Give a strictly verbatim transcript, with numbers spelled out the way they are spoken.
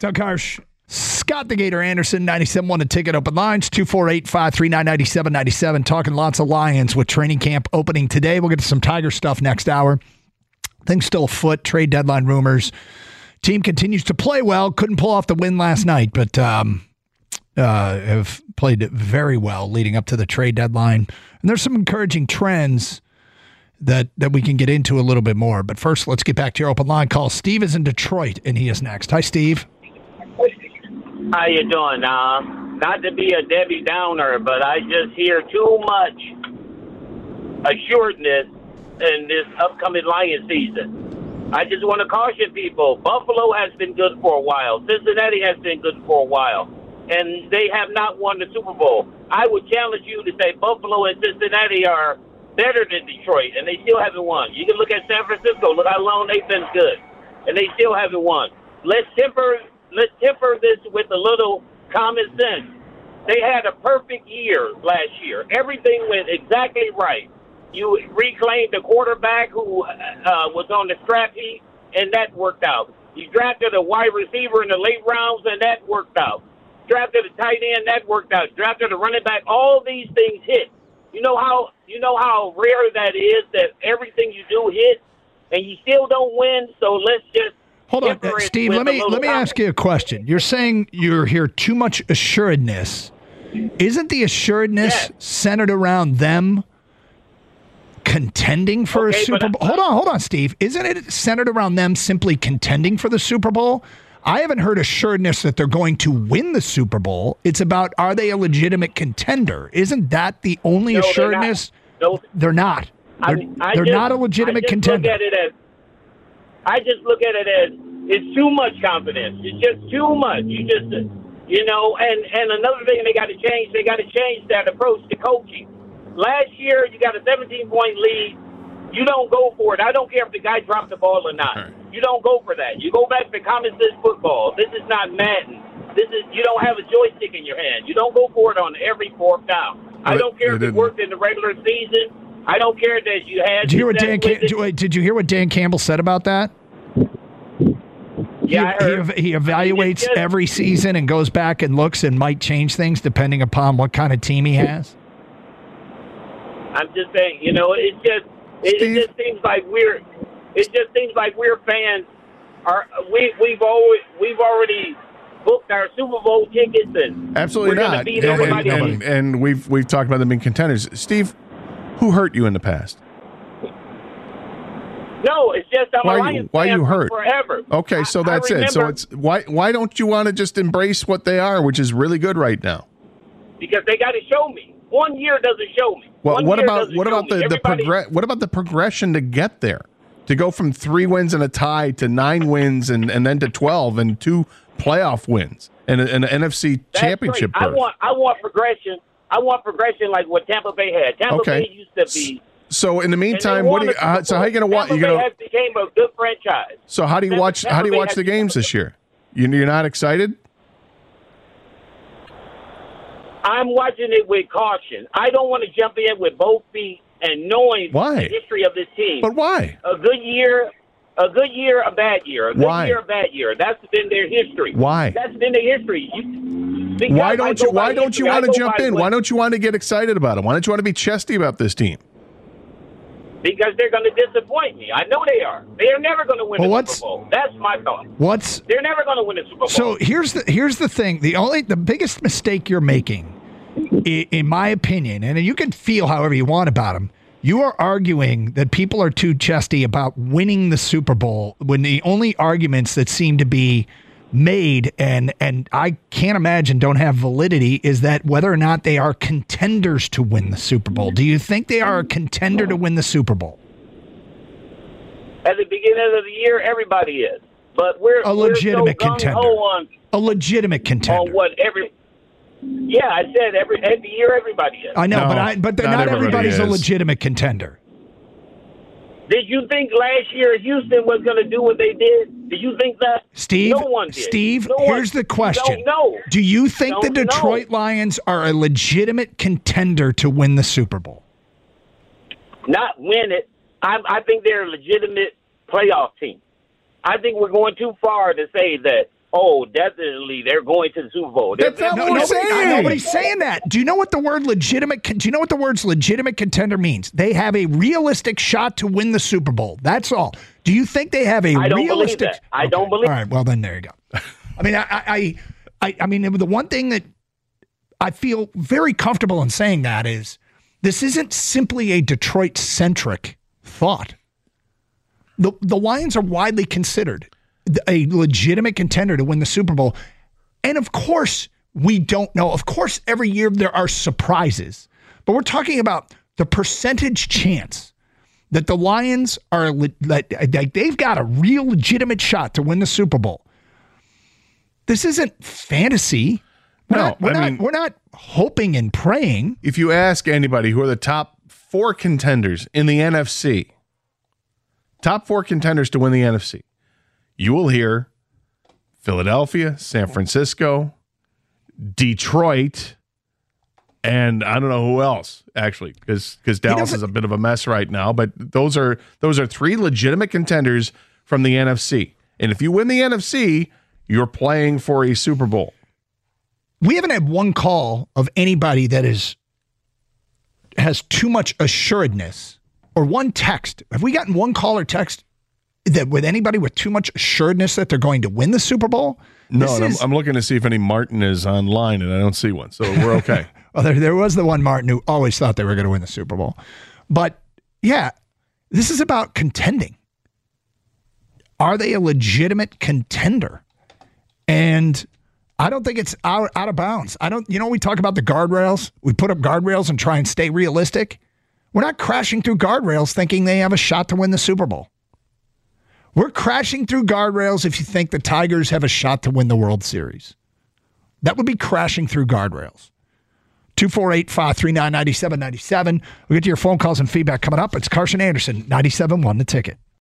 Doug Harsh, Scott the Gator Anderson, ninety-seven point one, the ticket open lines, two four eight, five three nine, nine seven nine seven. Talking lots of Lions with training camp opening today. We'll get to some Tiger stuff next hour. Things still afoot, trade deadline rumors. Team continues to play well. Couldn't pull off the win last night, but um, uh, have played very well leading up to the trade deadline. And there's some encouraging trends that that we can get into a little bit more. But first, let's get back to your open line call. Steve is in Detroit, and he is next. Hi, Steve. How you doing? Uh, not to be a Debbie Downer, but I just hear too much assuredness in this upcoming Lions season. I just want to caution people. Buffalo has been good for a while. Cincinnati has been good for a while. And they have not won the Super Bowl. I would challenge you to say Buffalo and Cincinnati are better than Detroit, and they still haven't won. You can look at San Francisco. Look how long they've been good, and they still haven't won. Let's temper, let's temper this with a little common sense. They had a perfect year last year. Everything went exactly right. You reclaimed a quarterback who uh, was on the scrap heap, and that worked out. You drafted a wide receiver in the late rounds, and that worked out. Drafted a tight end, that worked out. Drafted a running back. All these things hit. You know how you know how rare that is, that everything you do hits, and you still don't win. So let's just hold on, uh, Steve. Let me let me ask you a question. You're saying you're here too much assuredness. Isn't the assuredness yes. centered around them contending for okay, a Super Bowl? Hold on, hold on, Steve. Isn't it centered around them simply contending for the Super Bowl? I haven't heard assuredness that they're going to win the Super Bowl. It's about, are they a legitimate contender? Isn't that the only no, assuredness? They're not. No, they're not. They're, I mean, I they're just, not a legitimate I just contender. Look at it as, I just look at it as it's too much confidence. It's just too much. You just, you know, and, and another thing they got to change, they got to change that approach to coaching. Last year, you got a seventeen-point lead. You don't go for it. I don't care if the guy dropped the ball or not. Right. You don't go for that. You go back to common sense football. This is not Madden. This is you don't have a joystick in your hand. You don't go for it on every fourth down. I don't care if it worked in the regular season. I don't care that you had. Did you hear what Dan? Cam- did, wait, did you hear what Dan Campbell said about that? Yeah, he, I heard. He, he evaluates just, every season and goes back and looks and might change things depending upon what kind of team he has. I'm just saying, you know, it's just. It, it just seems like we're. It just seems like we're fans. Are we? We've always. We've already booked our Super Bowl tickets, and absolutely we're not. Beat and, everybody and, and, and we've we've talked about them being contenders. Steve, who hurt you in the past? No, it's just I'm why a Lions you, why fan you hurt? Forever. Okay, so that's I, I it. So it's why why don't you want to just embrace what they are, which is really good right now? Because they got to show me. One year doesn't show me. Well, One what year about what about the, the progress? What about the progression to get there? To go from three wins and a tie to nine wins and, and then to twelve and two playoff wins and an N F C That's championship great. berth. I want I want progression. I want progression like what Tampa Bay had. Tampa okay. Bay used to be. So in the meantime, what do you? Uh, so how are you going to watch? Tampa You Bay gonna, has became a good franchise. So how do you Tampa, watch? Tampa how do you Bay watch the games this year? You, you're not excited? I'm watching it with caution. I don't want to jump in with both feet and knowing why? the history of this team. But why? A good year, a good year, a bad year. A good why? year, a bad year. That's been their history. Why? That's been their history. You, why don't you? Why don't history. you want to jump in? What, why don't you want to get excited about it? Why don't you want to be chesty about this team? Because they're going to disappoint me. I know they are. They are never going to win well, the Super Bowl. That's my thought. What's they're never going to win the Super Bowl. So here's the here's the thing. The only the biggest mistake you're making, in, in my opinion, and you can feel however you want about them. You are arguing that people are too chesty about winning the Super Bowl when the only arguments that seem to be made, and and I can't imagine don't have validity, is that whether or not they are contenders to win the Super Bowl. Do you think they are a contender to win the Super Bowl? At the beginning of the year, everybody is. But we're a legitimate we're so contender. On, a legitimate contender. On what every Yeah, I said every every year everybody is. I know, no, but I but not, not everybody's is. a legitimate contender. Did you think last year Houston was going to do what they did? Did you think that? Steve, no one did. Steve, no here's one, the question. No, do you think don't the Detroit know. Lions are a legitimate contender to win the Super Bowl? Not win it. I, I think they're a legitimate playoff team. I think we're going too far to say that Oh, definitely, they're going to the Super Bowl. They're, That's not they're- what we're Nobody, saying. nobody's saying that. Do you know what the word legitimate? Do you know what the words legitimate contender means? They have a realistic shot to win the Super Bowl. That's all. Do you think they have a I don't believe realistic? that. I don't believe- All right. Well, then there you go. I mean, I, I, I, I mean, the one thing that I feel very comfortable in saying that is this isn't simply a Detroit-centric thought. The the Lions are widely considered a legitimate contender to win the Super Bowl. And of course, we don't know. Of course, every year there are surprises. But we're talking about the percentage chance that the Lions are that that they've got a real legitimate shot to win the Super Bowl. This isn't fantasy. We're No, not, we're I not, mean- we're not hoping and praying. If you ask anybody who are the top four contenders in the N F C, top four contenders to win the N F C, you will hear Philadelphia, San Francisco, Detroit, and I don't know who else actually, because because Dallas doesn't- is a bit of a mess right now. But those are those are three legitimate contenders from the N F C. And if you win the N F C, you're playing for a Super Bowl. We haven't had one call of anybody that is has too much assuredness, or one text. Have we gotten one call or text that with anybody with too much assuredness that they're going to win the Super Bowl? No, This and I'm, is- I'm looking to see if any Martin is online, and I don't see one, so we're okay. Well, there, there was the one Martin who always thought they were going to win the Super Bowl. But yeah, this is about contending. Are they a legitimate contender? And I don't think it's out, out of bounds. I don't, you know, we talk about the guardrails. We put up guardrails and try and stay realistic. We're not crashing through guardrails thinking they have a shot to win the Super Bowl. We're crashing through guardrails if you think the Tigers have a shot to win the World Series. That would be crashing through guardrails. two four eight, five three nine, nine seven nine seven. We'll get to your phone calls and feedback coming up. It's Carson Anderson, ninety-seven point one The Ticket.